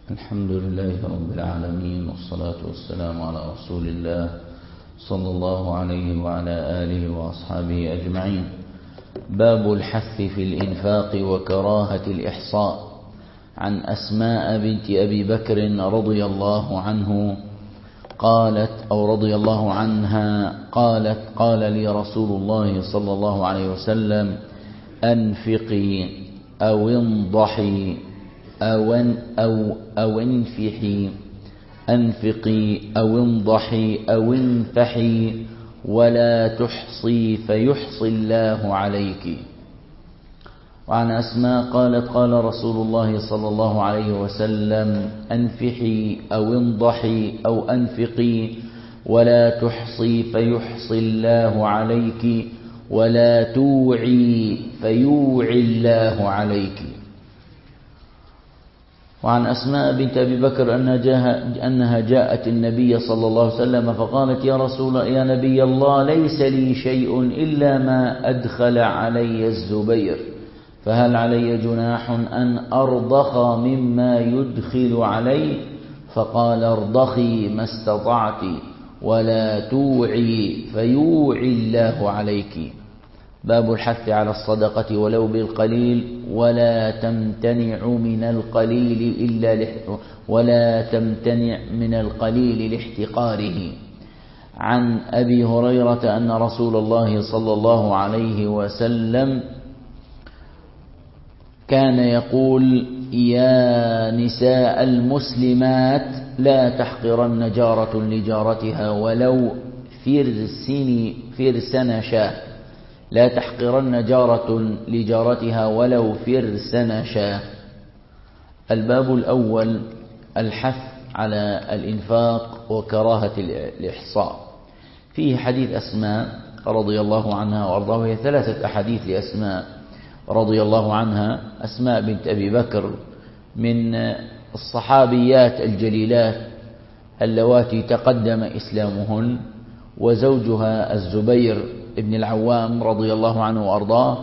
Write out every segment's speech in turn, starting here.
الحمد لله رب العالمين، والصلاة والسلام على رسول الله صلى الله عليه وعلى آله وأصحابه أجمعين. باب الحث في الإنفاق وكراهة الإحصاء. عن أسماء بنت أبي بكر رضي الله عنه قالت أو رضي الله عنها قالت: قال لي رسول الله صلى الله عليه وسلم: أنفقي أو انضحي أو انفحي، أنفقي أو انضحي أو انفحي ولا تحصي فيحصي الله عليك. وعن أسماء قالت: قال رسول الله صلى الله عليه وسلم: أنفحي أو انضحي أو أنفقي ولا تحصي فيحصي الله عليك ولا توعي فيوعي الله عليك. وعن أسماء بنت أبي بكر أنها جاءت النبي صلى الله عليه وسلم فقالت: يا نبي الله، ليس لي شيء إلا ما أدخل علي الزبير، فهل علي جناح أن أرضخ مما يدخل علي؟ فقال: ارضخي ما استطعت ولا توعي فيوعي الله عليك. باب الحث على الصدقة ولو بالقليل ولا تمتنع من القليل لاحتقاره. عن أبي هريرة أن رسول الله صلى الله عليه وسلم كان يقول: يا نساء المسلمات، لا تحقرن جارة لجارتها ولو فرسن شاة، لا تحقرن جارة لجارتها ولو فرسن شاة. الباب الأول: الحث على الإنفاق وكراهة الإحصاء. فيه حديث أسماء رضي الله عنها وأرضاها، وهي 3 أحاديث لأسماء رضي الله عنها. أسماء بنت أبي بكر من الصحابيات الجليلات اللواتي تقدم إسلامهن، وزوجها الزبير ابن العوام رضي الله عنه وأرضاه.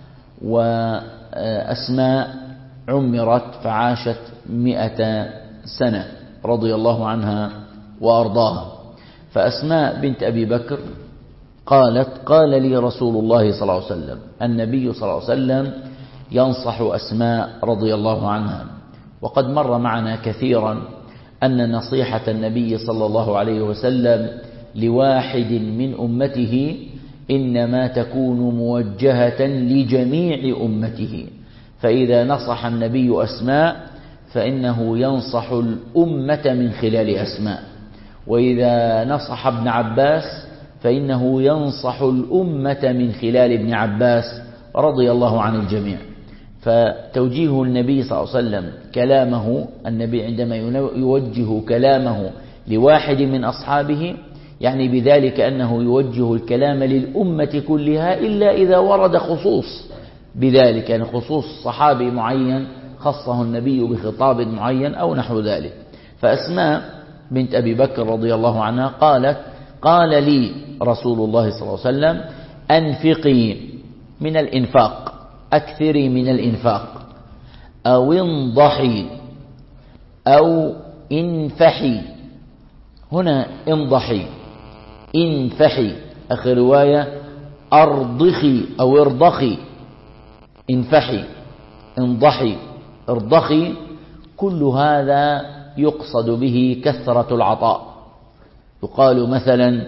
وأسماء عمرت فعاشت 100 سنة رضي الله عنها وأرضاها. فأسماء بنت أبي بكر قالت: قال لي رسول الله صلى الله عليه وسلم، النبي صلى الله عليه وسلم ينصح أسماء رضي الله عنها. وقد مر معنا كثيرا أن نصيحة النبي صلى الله عليه وسلم لواحد من أمته إنما تكون موجهة لجميع أمته. فإذا نصح النبي أسماء فإنه ينصح الأمة من خلال أسماء، وإذا نصح ابن عباس فإنه ينصح الأمة من خلال ابن عباس رضي الله عن الجميع. فتوجيه النبي صلى الله عليه وسلم كلامه، النبي عندما يوجه كلامه لواحد من أصحابه يعني بذلك أنه يوجه الكلام للأمة كلها، إلا إذا ورد خصوص بذلك، يعني خصوص صحابي معين خصه النبي بخطاب معين أو نحو ذلك. فأسماء بنت أبي بكر رضي الله عنها قالت: قال لي رسول الله صلى الله عليه وسلم: أنفقي من الإنفاق، أكثري من الإنفاق، أو انضحي أو انفحي. هنا انضحي، انفحي، آخر رواية أرضخي أو ارضخي، انفحي، انضحي، ارضخي. كل هذا يقصد به كثرة العطاء. يقال مثلا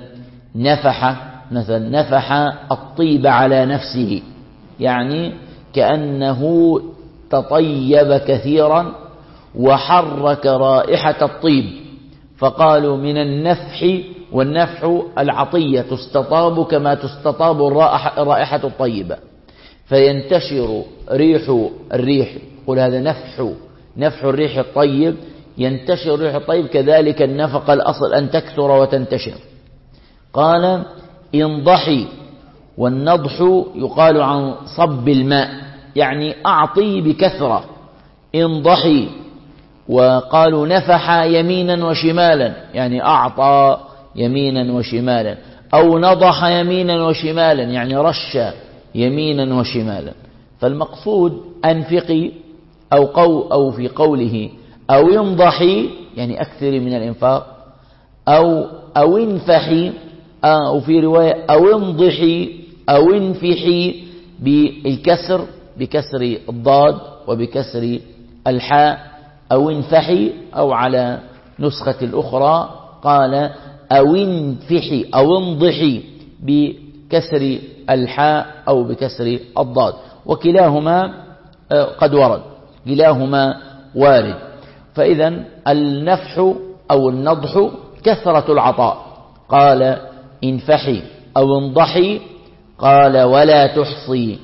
نفح الطيب على نفسه، يعني كأنه تطيب كثيرا وحرك رائحة الطيب، فقالوا من النفح، والنفح العطية تستطاب كما تستطاب الرائحة الطيبة، فينتشر ريح الريح، قل هذا نفح الريح الطيب، ينتشر الريح الطيب. كذلك النفقة الأصل أن تكثر وتنتشر. قال: انضحي، والنضح يقال عن صب الماء، يعني أعطي بكثرة، انضحي. وقالوا نفح يمينا وشمالا، يعني أعطى يمينا وشمالا، أو نضح يمينا وشمالا، يعني رش يمينا وشمالا. فالمقصود أنفقي، أو في قوله أو انضحي يعني أكثري من الإنفاق، أو انفحي، أو في رواية أو انضحي أو انفحي بالكسر، بكسر الضاد وبكسر الحاء، أو انفحي، أو على نسخة الأخرى قال أو انفحي أو انضحي بكسر الحاء أو بكسر الضاد، وكلاهما قد ورد، كلاهما وارد. فإذا النفح أو النضح كثرة العطاء، قال انفحي أو انضحي، قال ولا تحصي،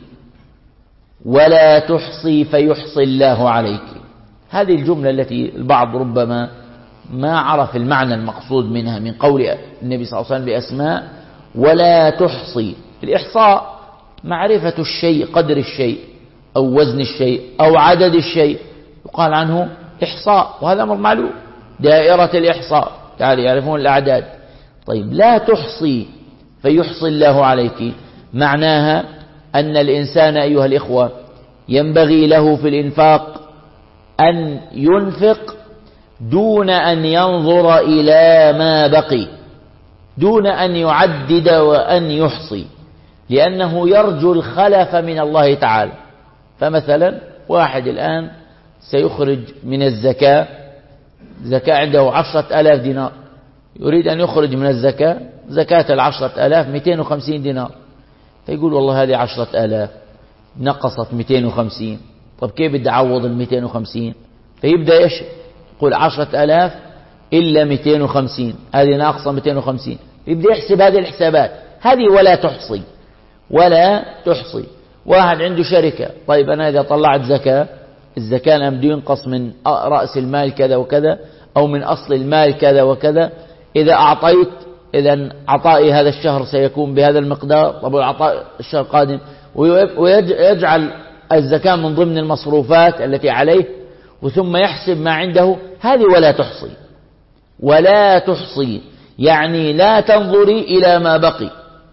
ولا تحصي فيحصي الله عليك. هذه الجملة التي البعض ربما ما عرف المعنى المقصود منها من قول النبي صلى الله عليه وسلم لأسماء ولا تحصي. الإحصاء معرفة الشيء، قدر الشيء أو وزن الشيء أو عدد الشيء، يقال عنه إحصاء، وهذا أمر معلوم، دائرة الإحصاء يعرفون الأعداد. طيب لا تحصي فيحصي الله عليك، معناها أن الإنسان أيها الإخوة ينبغي له في الإنفاق أن ينفق دون أن ينظر إلى ما بقي، دون أن يعدد وأن يحصي، لأنه يرجو الخلف من الله تعالى. فمثلا واحد الآن سيخرج من الزكاة، زكاة عنده 10,000 دينار، يريد أن يخرج من الزكاة زكاة 10,000 250 دينار، فيقول والله هذه 10,000 نقصت 250، طب كيف بدي أعوض 250؟ فيبدأ يقول 10,000 إلا 250، هذه ناقصة 250، يبدأ يحسب هذه الحسابات، هذه ولا تحصي، ولا تحصي. واحد عنده شركة، طيب أنا إذا طلعت زكاة، الزكاة أنا بدي ينقص من رأس المال كذا وكذا، أو من أصل المال كذا وكذا، إذا أعطيت، إذا عطائي هذا الشهر سيكون بهذا المقدار، طب العطاء الشهر القادم، ويجعل الزكاة من ضمن المصروفات التي عليه، وثم يحسب ما عنده. هذه ولا تحصي، ولا تحصي يعني لا تنظري إلى ما بقي،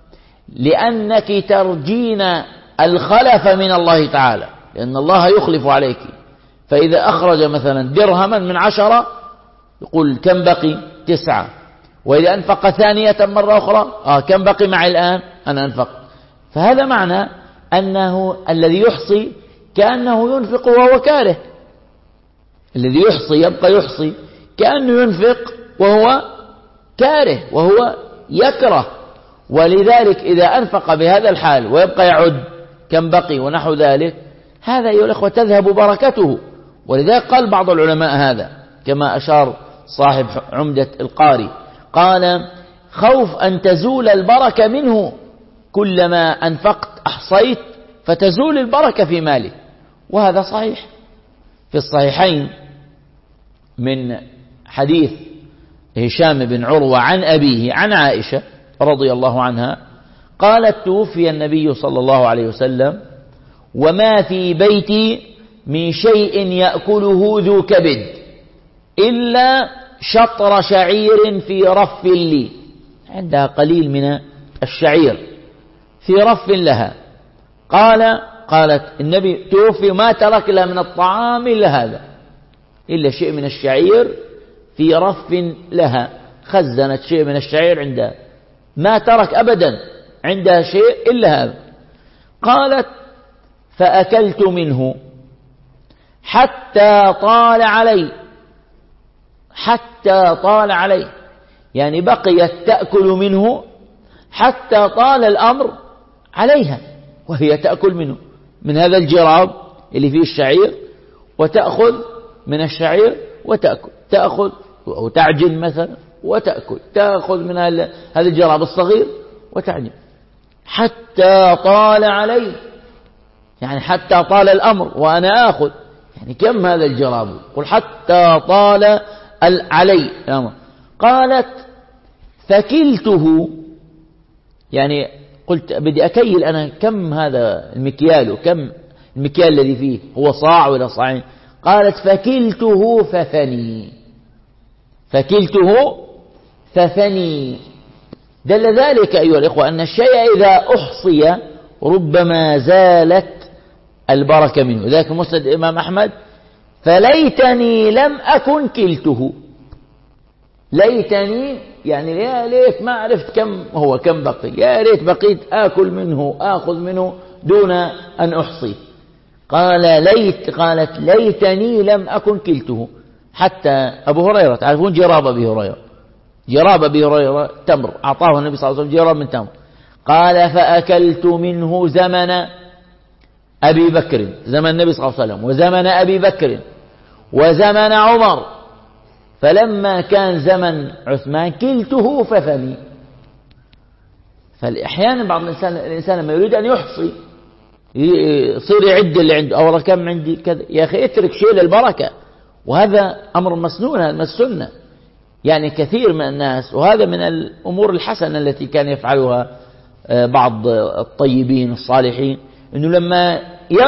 لأنك ترجين الخلف من الله تعالى، لأن الله يخلف عليك. فإذا أخرج مثلا درهما من 10 يقول كم بقي؟ 9، وإذا أنفق ثانية مرة أخرى كم بقي معي الآن؟ أنا أنفق. فهذا معنى أنه الذي يحصي كأنه ينفق وهو كاره، الذي يحصي يبقى يحصي كأنه ينفق وهو كاره وهو يكره. ولذلك إذا أنفق بهذا الحال ويبقى يعد كم بقي ونحو ذلك، هذا أيها الأخوة تذهب بركته. ولذلك قال بعض العلماء هذا كما أشار صاحب عمدة القاري، قال خوف أن تزول البركة منه، كلما أنفقت أحصيت فتزول البركة في مالك. وهذا صحيح. في الصحيحين من حديث هشام بن عروة عن أبيه عن عائشة رضي الله عنها قالت توفي النبي صلى الله عليه وسلم وما في بيتي من شيء يأكله ذو كبد إلا شطر شعير في رف لي، عندها قليل من الشعير في رف لها. قالت النبي توفي ما ترك لها من الطعام إلا هذا، إلا شيء من الشعير في رف لها، خزنت شيء من الشعير عندها، ما ترك أبدا عندها شيء إلا هذا. قالت فأكلت منه حتى طال علي، حتى طال علي يعني بقيت تأكل منه حتى طال الأمر عليها، وهي تأكل منه من هذا الجراب اللي فيه الشعير، وتأخذ من الشعير وتأكل، تأخذ أو تعجن مثلا وتأكل، تأخذ من هذا الجراب الصغير وتعجن حتى طال علي، يعني حتى طال الأمر وأنا آخذ، يعني كم هذا الجراب؟ قل حتى طال علي الأمر. قالت فكلته، يعني قلت بدي أكيل أنا كم هذا المكيال، وكم المكيال الذي فيه، هو صاع ولا صاعين؟ قالت فكلته ففني، فكلته ففني. دل ذلك أيها الإخوة أن الشيء إذا أحصي ربما زالت البركة منه. ذلك مسند الإمام أحمد فليتني لم أكن كلته. ليتني يعني يا ليت ما عرفت كم بقي، يا ريت بقيت آكل منه آخذ منه دون أن أحصي. قالت ليتني لم أكن كلته. حتى أبو هريرة، تعرفون جراب أبي هريرة، جراب أبي هريرة تمر أعطاه النبي صلى الله عليه وسلم جراب من تمر، قال فأكلت منه زمن أبي بكر، زمن النبي صلى الله عليه وسلم، وزمن أبي بكر، وزمن عمر، فلما كان زمن عثمان كلته ففني. فأحيانا بعض الإنسان لما يريد أن يحصي يصير يعد اللي عنده، أو كم عندي كذا، يا أخي اترك شيء للبركة، وهذا أمر مسنون، هذا من السنة. يعني كثير من الناس، وهذا من الأمور الحسنة التي كان يفعلها بعض الطيبين الصالحين، أنه لما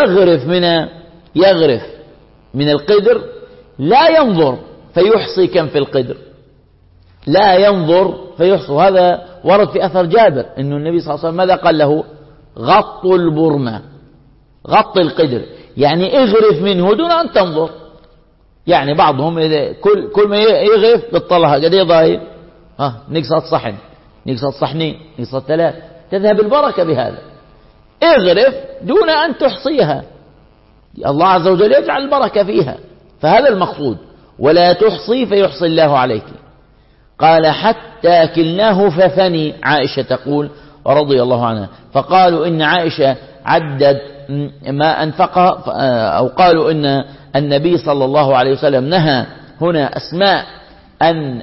يغرف من القدر لا ينظر فيحصي كم في القدر، لا ينظر فيحصي. وهذا ورد في أثر جابر أنه النبي صلى الله عليه وسلم ماذا قال له؟ غط البرمة، غط القدر، يعني اغرف منه دون أن تنظر. يعني بعضهم إذا كل ما يغرف بتطلعها قد ايه ضايل، نقصت صحن، نقصت صحنين، نقصت 3، تذهب البركة بهذا. اغرف دون أن تحصيها، الله عز وجل يجعل البركة فيها، فهذا المقصود. ولا تحصي فيحصي الله عليك. قال حتى كلناه ففني، عائشة تقول رضي الله عنها. فقالوا إن عائشة عدد ما أنفقها، أو قالوا إن النبي صلى الله عليه وسلم نهى هنا أسماء أن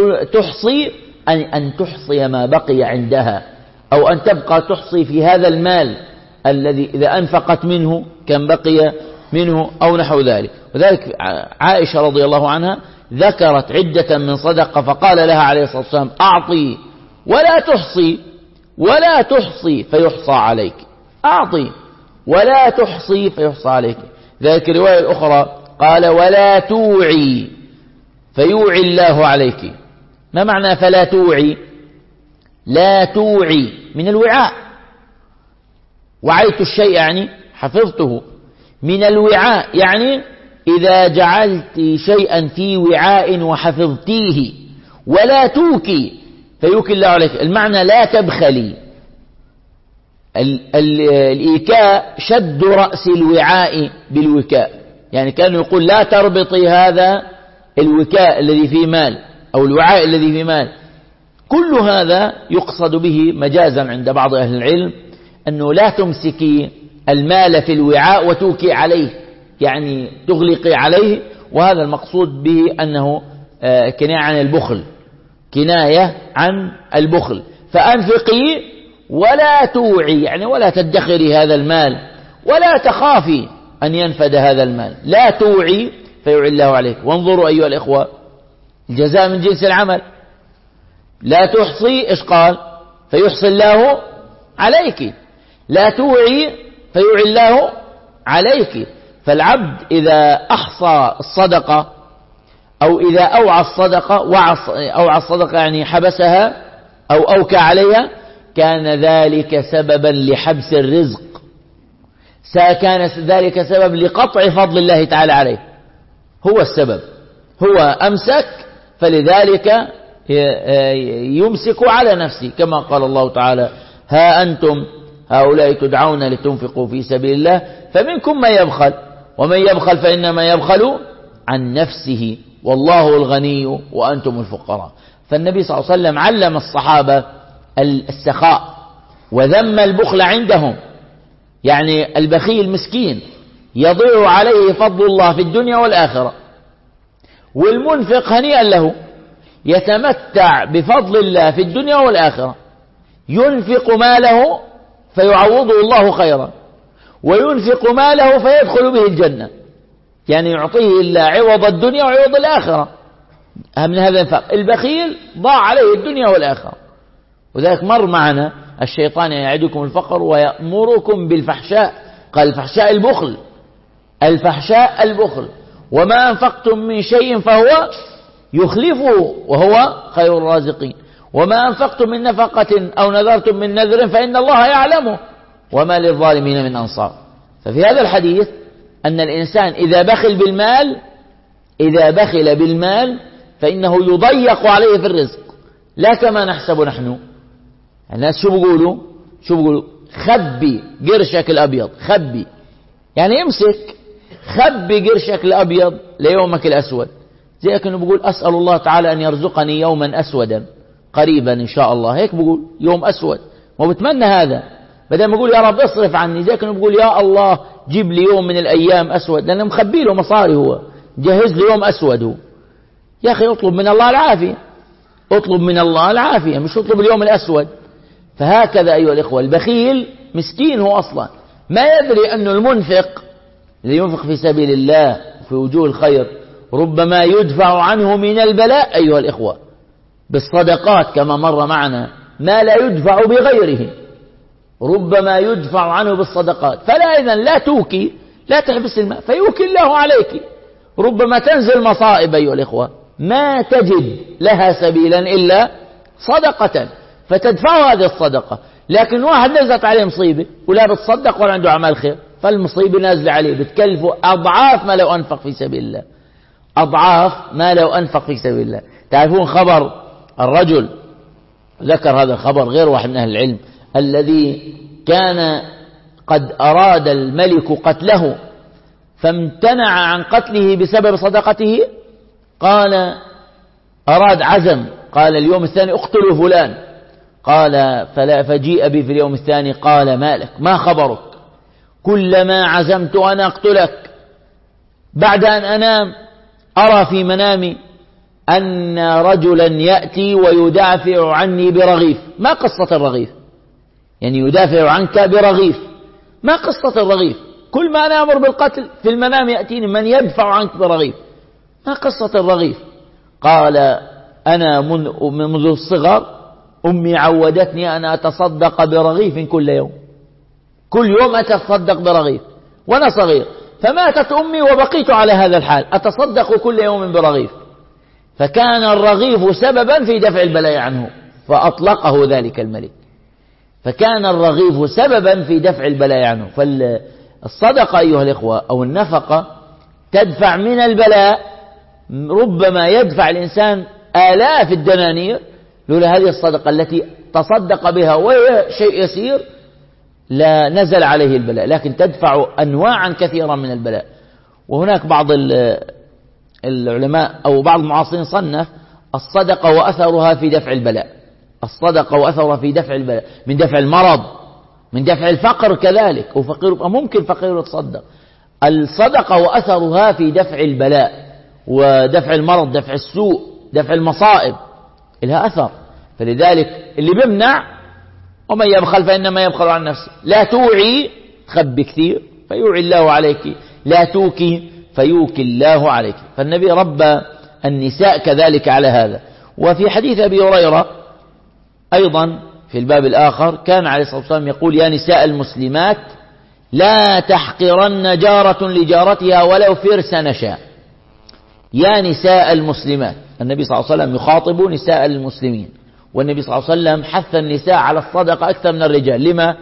تحصي ما بقي عندها، أو أن تبقى تحصي في هذا المال الذي إذا أنفقت منه كم بقي منه أو نحو ذلك. وذلك عائشة رضي الله عنها ذكرت عدة من صدقة، فقال لها عليه الصلاة والسلام أعطي ولا تحصي فيحصى عليك، أعطي ولا تحصي فيحصى عليك. ذلك الرواية الأخرى قال ولا توعي فيوعي الله عليك. ما معنى فلا توعي؟ لا توعي من الوعاء، وعيت الشيء يعني حفظته، من الوعاء يعني إذا جعلت شيئا في وعاء وحفظتيه. ولا توكي فيوكي الله عليك، المعنى لا تبخلي. الإيكاء شد رأس الوعاء بالوكاء، يعني كان يقول لا تربطي هذا الوكاء الذي فيه مال أو الوعاء الذي فيه مال. كل هذا يقصد به مجازا عند بعض أهل العلم أنه لا تمسكي المال في الوعاء وتوكي عليه، يعني تغلقي عليه. وهذا المقصود به أنه كناية عن البخل، كناية عن البخل. فأنفقي ولا توعي، يعني ولا تدخري هذا المال ولا تخافي أن ينفد هذا المال. لا توعي فيوعي الله عليك. وانظروا أيها الإخوة، الجزاء من جنس العمل. لا تحصي إيش قال؟ فيحصي الله عليك. لا توعي فيوعي الله عليك. فالعبد إذا أحصى الصدقة أو إذا أوعى الصدقة، أوعى الصدقة يعني حبسها أو أوكى عليها، كان ذلك سببا لحبس الرزق، كان ذلك سبب لقطع فضل الله تعالى عليه. هو السبب، هو أمسك، فلذلك يمسك على نفسه، كما قال الله تعالى ها أنتم هؤلاء تدعون لتنفقوا في سبيل الله فمنكم من يبخل، ومن يبخل فإنما يبخل عن نفسه والله الغني وأنتم الفقراء. فالنبي صلى الله عليه وسلم علم الصحابة السخاء وذم البخل عندهم. يعني البخيل مسكين يضيع عليه فضل الله في الدنيا والآخرة، والمنفق هنيئا له يتمتع بفضل الله في الدنيا والآخرة. ينفق ماله فيعوضه الله خيرا، وينفق ماله فيدخل به الجنة، يعني يعطيه الله عوض الدنيا وعوض الآخرة. من هذا الفرق. البخيل ضاع عليه الدنيا والآخرة. وذلك مر معنا الشيطان يعدكم الفقر ويأمركم بالفحشاء، قال الفحشاء البخل، الفحشاء البخل. وما أنفقتم من شيء فهو يخلفه وهو خير الرازقين. وما أنفقتم من نفقة أو نذرتم من نذر فإن الله يعلمه وما للظالمين من أنصار. ففي هذا الحديث أن الإنسان إذا بخل بالمال فإنه يضيق عليه في الرزق، لا كما نحسب نحن. الناس شو بيقولوا خبي قرشك الأبيض، خبي يعني امسك، خبي قرشك الأبيض ليومك الأسود. زي كأنه بيقول أسأل الله تعالى أن يرزقني يوما أسودا قريبا إن شاء الله، هيك بيقول يوم أسود، ما بتمنى هذا، بدل ما يقول يا رب اصرف عني، زي كأنه بيقول يا الله جيب لي يوم من الأيام أسود، لأنه مخبي له مصاري، هو جهز له يوم أسود. هو يا أخي اطلب من الله العافية، اطلب من الله العافية، مش اطلب اليوم الأسود. فهكذا أيها الإخوة البخيل مسكين، هو أصلا ما يدري أن المنفق اللي ينفق في سبيل الله في وجوه الخير ربما يدفع عنه من البلاء أيها الإخوة بالصدقات، كما مر معنا ما لا يدفع بغيره ربما يدفع عنه بالصدقات. فلا إذن لا توكي، لا تحبس الماء فيوكي الله عليك. ربما تنزل مصائب أيها الإخوة ما تجد لها سبيلا إلا صدقة فتدفع هذه الصدقة، لكن واحد نزلت عليه مصيبة ولا بتصدق ولا عنده أعمال خير، فالمصيبة نازلة عليه بتكلفه أضعاف ما لو أنفق في سبيل الله، أضعاف ما لو أنفق في سبيل الله. تعرفون خبر الرجل، ذكر هذا الخبر غير واحد من أهل العلم، الذي كان قد أراد الملك قتله فامتنع عن قتله بسبب صدقته. قال أراد عزم، قال اليوم الثاني اقتلوا فلان، قال فجيء به في اليوم الثاني قال مالك ما خبرك، كلما عزمت أن أقتلك بعد أن أنام أرى في منامي أن رجلا يأتي ويدافع عني برغيف. ما قصة الرغيف؟ يعني يدافع عنك برغيف، ما قصة الرغيف؟ كل ما أنا أمر بالقتل في المنام يأتيني من يدفع عنك برغيف، ما قصة الرغيف؟ قال أنا منذ الصغر أمي عودتني أن أتصدق برغيف كل يوم، كل يوم أتصدق برغيف وأنا صغير، فماتت أمي وبقيت على هذا الحال أتصدق كل يوم برغيف، فكان الرغيف سببا في دفع البلاء عنه فأطلقه ذلك الملك، فكان الرغيف سببا في دفع البلاء عنه. فالصدقة أيها الإخوة أو النفقة تدفع من البلاء، ربما يدفع الإنسان آلاف الدنانير لولا هذه الصدقة التي تصدق بها وهي شيء يسير لا نزل عليه البلاء، لكن تدفع أنواعا كثيرة من البلاء. وهناك بعض العلماء أو بعض المعاصرين صنف الصدقة وأثرها في دفع البلاء، الصدقة وأثرها في دفع البلاء، من دفع المرض، من دفع الفقر كذلك، وفقير ممكن فقير يتصدق. الصدقة وأثرها في دفع البلاء ودفع المرض، دفع السوء، دفع المصائب، لها أثر. فلذلك اللي بيمنع ومن يبخل فإنما يبخل عن نفسه، لا توعي تخبي كثير فيوعي الله عليك، لا توكي فيوكي الله عليك. فالنبي ربى النساء كذلك على هذا. وفي حديث أبي هريرة أيضا في الباب الآخر كان عليه الصلاة والسلام يقول يا نساء المسلمات لا تحقرن جارة لجارتها ولو فرس نشاء. يا نساء المسلمات، النبي صلى الله عليه وسلم يخاطب نساء المسلمين، والنبي صلى الله عليه وسلم حث النساء على الصدقة أكثر من الرجال. لما؟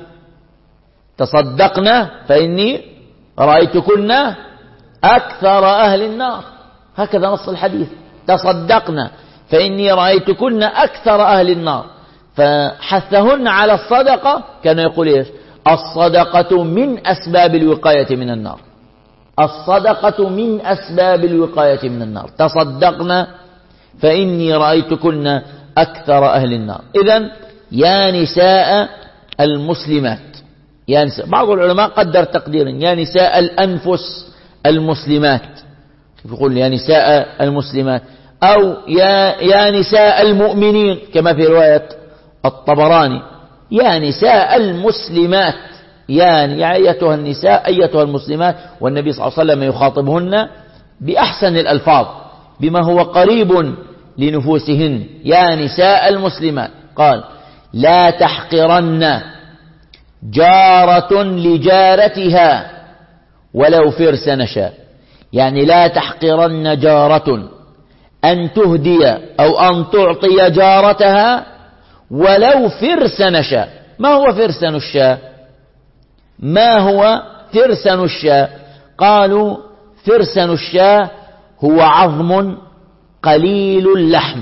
تصدقنا فإني رأيتكن أكثر أهل النار، هكذا نص الحديث، تصدقنا فإني رأيتكن أكثر أهل النار. فحثهن على الصدقة، كان يقول إيش؟ الصدقة من أسباب الوقاية من النار، الصدقة من أسباب الوقاية من النار، تصدقنا فإني رأيتكن أكثر أهل النار. إذن يا نساء المسلمات، يا نساء، بعض العلماء قدر تقديرا يا نساء الأنفس المسلمات، يقول يا نساء المسلمات، أو يا نساء المؤمنين كما في رواية الطبراني يا نساء المسلمات، يا أيتها النساء أيتها المسلمات. والنبي صلى الله عليه وسلم يخاطبهن بأحسن الألفاظ بما هو قريب لنفوسهن. يا نساء المسلمات قال لا تحقرن جارة لجارتها ولو فرس نشاء، يعني لا تحقرن جارة أن تهدي أو أن تعطي جارتها ولو فرسن الشاة. ما هو فرسن الشاة؟ ما هو فرسن الشاة؟ قالوا فرسن الشاة هو عظم قليل اللحم،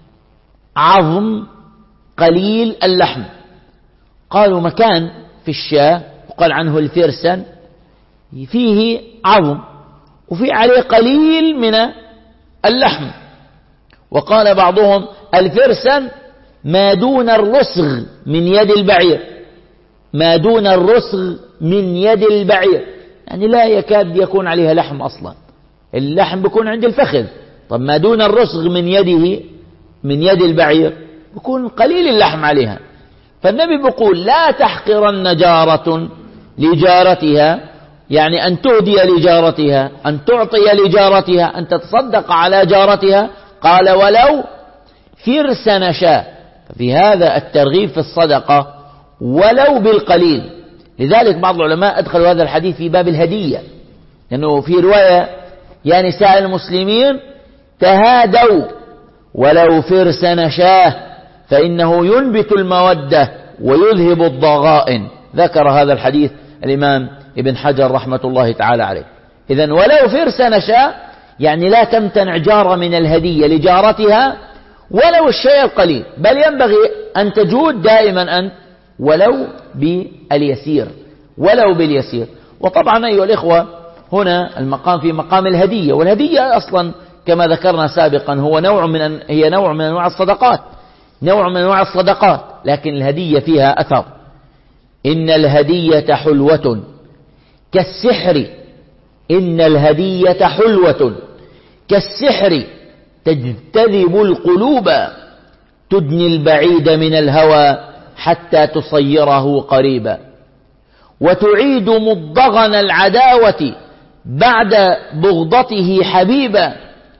عظم قليل اللحم. قالوا مكان في الشاة وقال عنه الفرسن فيه عظم وفي عليه قليل من اللحم. وقال بعضهم الفرسن ما دون الرسغ من يد البعير، ما دون الرسغ من يد البعير، يعني لا يكاد يكون عليها لحم أصلا، اللحم بيكون عند الفخذ. طب ما دون الرسغ من يده من يد البعير بيكون قليل اللحم عليها. فالنبي بيقول لا تحقرن جارة لجارتها، يعني أن تهدي لجارتها، أن تعطي لجارتها، أن تتصدق على جارتها. قال ولو فرسن شاة، في هذا الترغيب في الصدقة ولو بالقليل. لذلك بعض العلماء أدخلوا هذا الحديث في باب الهدية، لأنه في رواية يا نساء المسلمين تهادوا ولو فرسن شاة فإنه ينبت المودة ويذهب الضغائن. ذكر هذا الحديث الإمام ابن حجر رحمة الله تعالى عليه. إذن ولو فرسن شاة يعني لا تمتنع جارة من الهدية لجارتها ولو الشيء القليل، بل ينبغي أن تجود دائما أنت ولو باليسير، ولو باليسير. وطبعا أيها الإخوة هنا المقام في مقام الهدية، والهدية أصلا كما ذكرنا سابقا هي نوع من أنواع الصدقات، نوع من أنواع الصدقات، لكن الهدية فيها أثر. إن الهدية حلوة كالسحر، إن الهدية حلوة كالسحر تجتذب القلوب، تدني البعيد من الهوى حتى تصيره قريبا، وتعيد مضغن العداوة بعد بغضته حبيبا،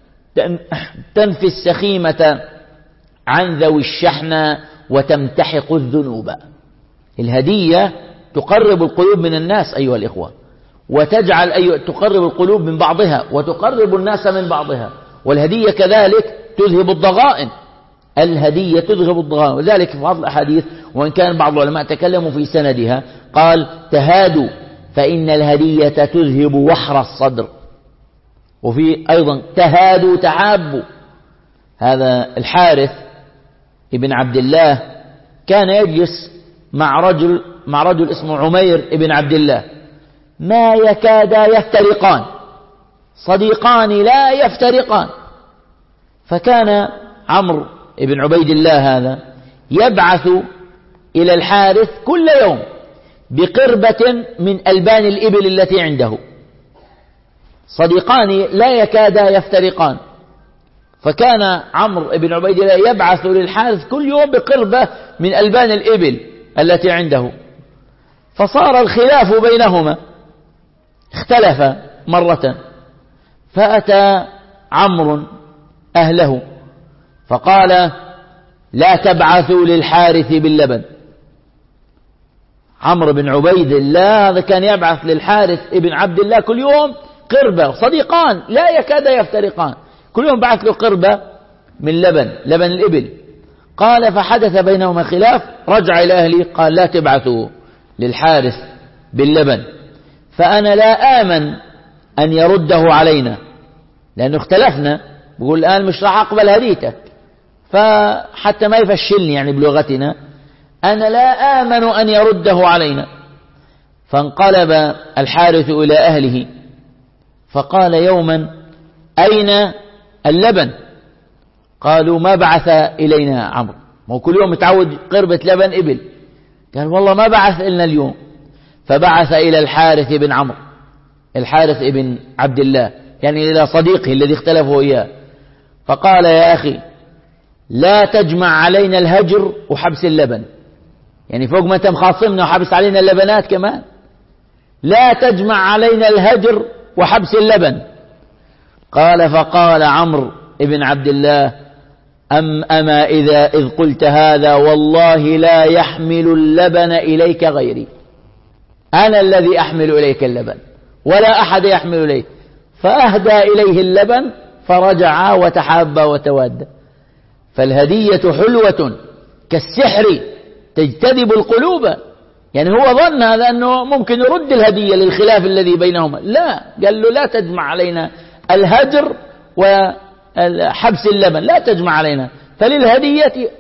تنفي السخيمة عن ذوي الشحنى وتمتحق الذنوب. الهدية تقرب القلوب من الناس أيها الإخوة، وتجعل تقرب القلوب من بعضها وتقرب الناس من بعضها. والهدية كذلك تذهب الضغائن، الهدية تذهب الضغائن. وذلك في بعض الأحاديث وإن كان بعض العلماء تكلموا في سندها قال تهادوا فإن الهدية تذهب وحر الصدر، وفي أيضا تهادوا تحابوا. هذا الحارث ابن عبد الله كان يجلس مع رجل اسمه عمير ابن عبد الله، ما يكادا يفترقان، صديقان لا يفترقان. فكان عمرو ابن عبيد الله هذا يبعث إلى الحارث كل يوم بقربة من ألبان الإبل التي عنده، صديقان لا يكادا يفترقان. فكان عمرو بن عبيد الله يبعث للحارث كل يوم بقربة من ألبان الإبل التي عنده. فصار الخلاف بينهما، اختلف مرة، فأتى عمرو أهله فقال لا تبعثوا للحارث باللبن. عمرو بن عبيد الله هذا كان يبعث للحارث ابن عبد الله كل يوم قربة، صديقان لا يكاد يفترقان، كل يوم بعث له قربة من لبن الإبل. قال فحدث بينهما خلاف، رجع إلى أهله قال لا تبعثوا للحارث باللبن، فأنا لا آمن أن يرده علينا، لأنه اختلفنا، بقول الآن مش راح أقبل هديتك، فحتى ما يفشلني يعني بلغتنا، أنا لا آمن أن يرده علينا. فانقلب الحارث إلى أهله فقال يوما أين اللبن؟ قالوا ما بعث إلينا عمرو، ما هو كل يوم متعود قربة لبن إبل. قال والله ما بعث إلنا اليوم. فبعث إلى الحارث بن عمرو، الحارث ابن عبد الله، يعني إلى صديقه الذي اختلفوا إياه، فقال يا أخي لا تجمع علينا الهجر وحبس اللبن، يعني فوق ما أنت مخاصمنا وحبس علينا اللبنات كمان، لا تجمع علينا الهجر وحبس اللبن. قال فقال عمرو ابن عبد الله أما إذ قلت هذا والله لا يحمل اللبن إليك غيري، أنا الذي أحمل إليك اللبن ولا أحد يحمل إليك. فأهدى إليه اللبن فرجع وتحابا وتوادى. فالهدية حلوة كالسحر تجتذب القلوب، يعني هو ظن هذا أنه ممكن يرد الهدية للخلاف الذي بينهما، لا، قال له لا تجمع علينا الهجر وحبس اللبن، لا تجمع علينا، فللهدية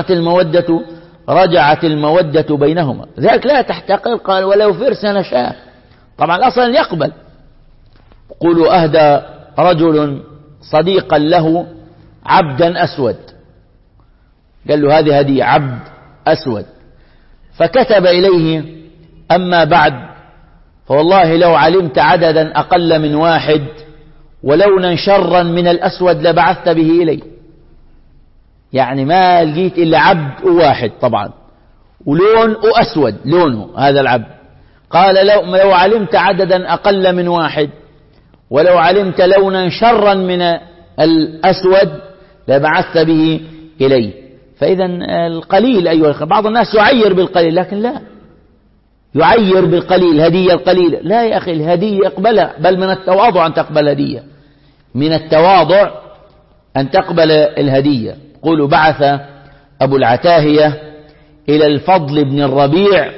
رجعت المودة بينهما. ذلك لا تحتقر، قال ولو فرسا شاة. طبعا أصلا يقبل. قولوا أهدى رجل صديقا له عبدا أسود، قال له هذه هدية عبد أسود، فكتب إليه أما بعد فوالله لو علمت عددا أقل من 1 ولونا شرا من الأسود لبعثت به إلي. يعني ما لقيت إلا عبد واحد طبعا ولون أسود لونه هذا العبد. قال لو علمت عددا أقل من 1 ولو علمت لونا شرا من الأسود لبعثت به إلي. فإذا القليل أيها الأخوة، بعض الناس يعير بالقليل، لكن لا يعير بالقليل، هدية القليلة لا يا أخي، الهدية اقبلها، بل من التواضع أن تقبل هدية، من التواضع أن تقبل الهدية. قولوا بعث أبو العتاهية إلى الفضل بن الربيع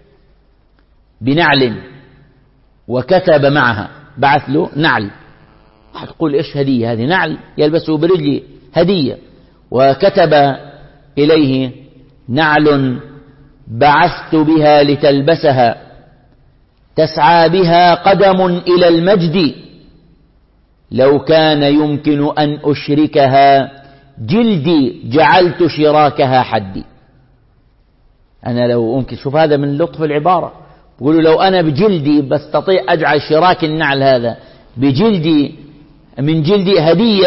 بنعل وكتب معها، بعث له نعل. تقول إيش هدية هذه؟ نعل يلبسه برجلي هدية. وكتب إليه نعل بعثت بها لتلبسها تسعى بها قدم إلى المجد لو كان يمكن أن أشركها جلدي جعلت شراكها حدي. أنا لو ممكن، شوف هذا من لطف العبارة، يقولوا لو أنا بجلدي بستطيع أجعل شراك النعل هذا بجلدي، من جلدي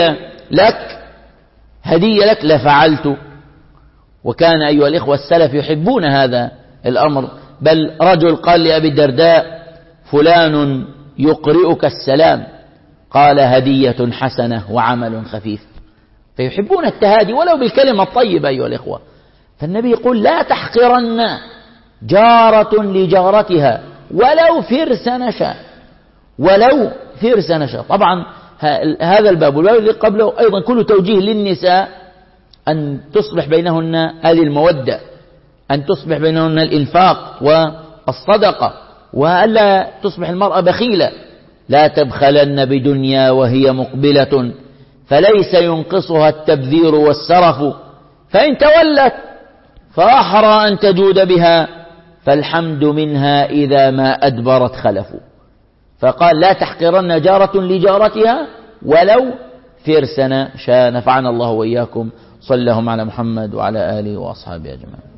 هدية لك لفعلت. وكان أيها الإخوة السلف يحبون هذا الأمر، بل رجل قال لأبي الدرداء فلان يقرئك السلام، قال هدية حسنة وعمل خفيف. فيحبون التهادي ولو بالكلمة الطيبة أيها الإخوة. فالنبي يقول لا تحقرن جارة لجارتها ولو فرس نشا، ولو فرس نشا. طبعا هذا الباب والباب اللي قبله أيضا كله توجيه للنساء أن تصبح بينهن هذه المودة، أن تصبح بينهن الإنفاق والصدقة، وألا تصبح المرأة بخيلة. لا تبخلن بدنيا وهي مقبلة فليس ينقصها التبذير والسرف، فإن تولت فأحرى أن تجود بها فالحمد منها إذا ما أدبرت خلف. فقال لا تحقرن جارة لجارتها ولو فرسنا شاء. نفعنا الله وإياكم. صلى اللهم على محمد وعلى آله وأصحابه أجمعين.